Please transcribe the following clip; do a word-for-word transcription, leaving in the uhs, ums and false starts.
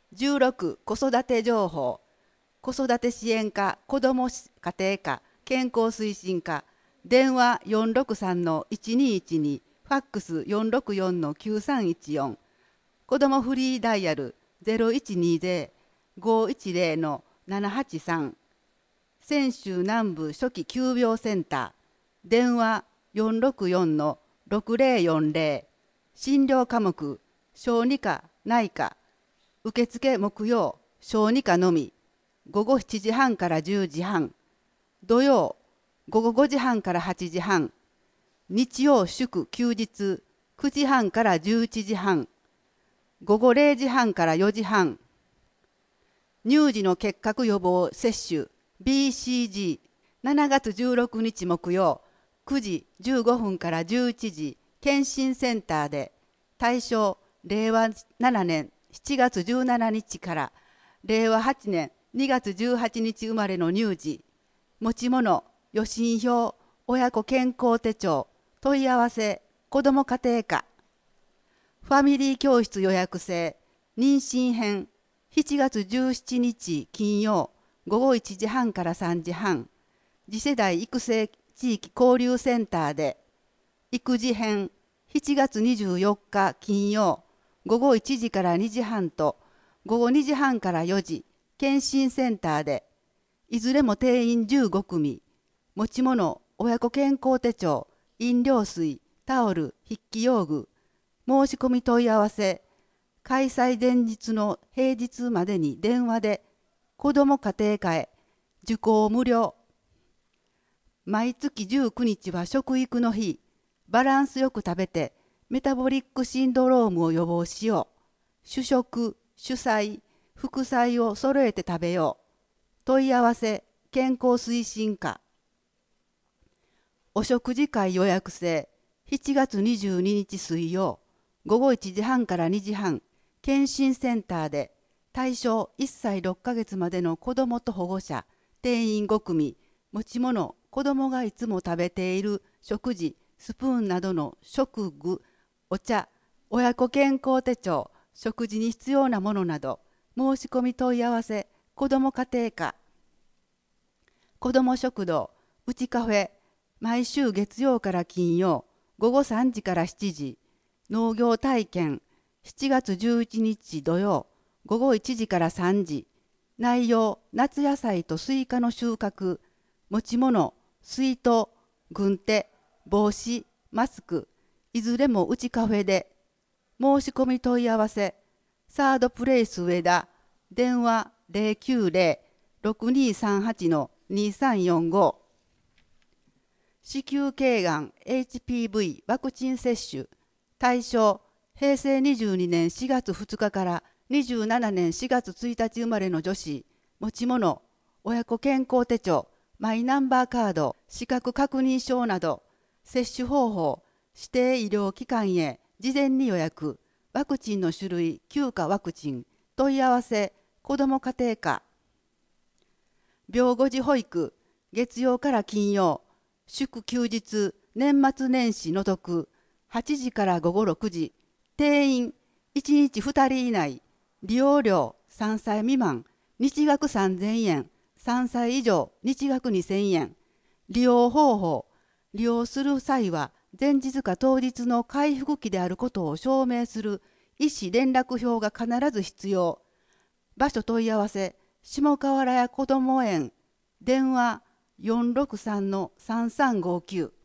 じゅうろく子育て情報。子育て支援課、子ども家庭課、健康推進課、電話よんろくさんのいちにいちに、ファックスよんろくよんのきゅうさんいちよん、子どもフリーダイヤル ゼロいちにゼロ ごいちゼロのななはちさん、泉州南部初期急病センター、電話よんろくよんのろくゼロよんゼロ、診療科目、小児科、内科、受付木曜、小児科のみ、午後しちじはんからじゅうじはん、土曜、午後ごじはんからはちじはん、日曜祝休日、くじはんからじゅういちじはん、午後れいじはんからよじはん、乳児の結核予防接種 ビーシージー、しちがつじゅうろくにち木曜、くじじゅうごふんからじゅういちじ、検診センターで、対象、れいわななねんしちがつじゅうしちにちかられいわはちねんにがつじゅうはちにち生まれの乳児、持ち物、予診票、親子健康手帳、問い合わせ、子ども家庭科、ファミリー教室予約制、妊娠編、しちがつじゅうしちにち金曜、午後いちじはんからさんじはん、次世代育成地域交流センターで、育児編、しちがつにじゅうよっか金曜、午後いちじからにじはんと、午後にじはんからよじ、検診センターで、いずれも定員じゅうごくみ、持ち物、親子健康手帳、飲料水、タオル、筆記用具、申し込み問い合わせ、開催前日の平日までに電話で、子ども家庭科へ、受講無料。毎月じゅうくにちは食育の日、バランスよく食べて、メタボリックシンドロームを予防しよう。主食、主菜、副菜を揃えて食べよう。問い合わせ、健康推進課。お食事会予約制、しちがつにじゅうににち水曜、午後いちじはんからにじはん、検診センターで、対象いっさいろっかげつまでの子どもと保護者、定員ごくみ、持ち物、子どもがいつも食べている食事、スプーンなどの食具、お茶、親子健康手帳、食事に必要なものなど、申し込み問い合わせ、子ども家庭科、子ども食堂、うちカフェ、毎週月曜から金曜、午後さんじからしちじ、農業体験、しちがつじゅういちにち土曜、午後いちじからさんじ、内容、夏野菜とスイカの収穫、持ち物、水筒、軍手、帽子、マスク、いずれもうちカフェで、申し込み問い合わせ、サードプレイス上田、電話ゼロきゅうゼロ ろくにさんはちのにさんよんご、子宮頸がん エイチピーブイ ワクチン接種、対象、へいせいにじゅうにねんしがつふつかからにじゅうななねんしがつついたち生まれの女子、持ち物、親子健康手帳、マイナンバーカード、資格確認書など、接種方法、指定医療機関へ事前に予約、ワクチンの種類、休暇ワクチン、問い合わせ、子ども家庭科、病後児保育、月曜から金曜、祝休日、年末年始除く、はちじから午後ろくじ、定員いちにちふたり以内、利用料さんさい未満、日額さんぜんえん、さんさい以上、日額にせんえん。利用方法、利用する際は、前日か当日の回復期であることを証明する医師連絡票が必ず必要。場所問い合わせ、下河原屋こども園、電話よんろくさんのさんさんごきゅう。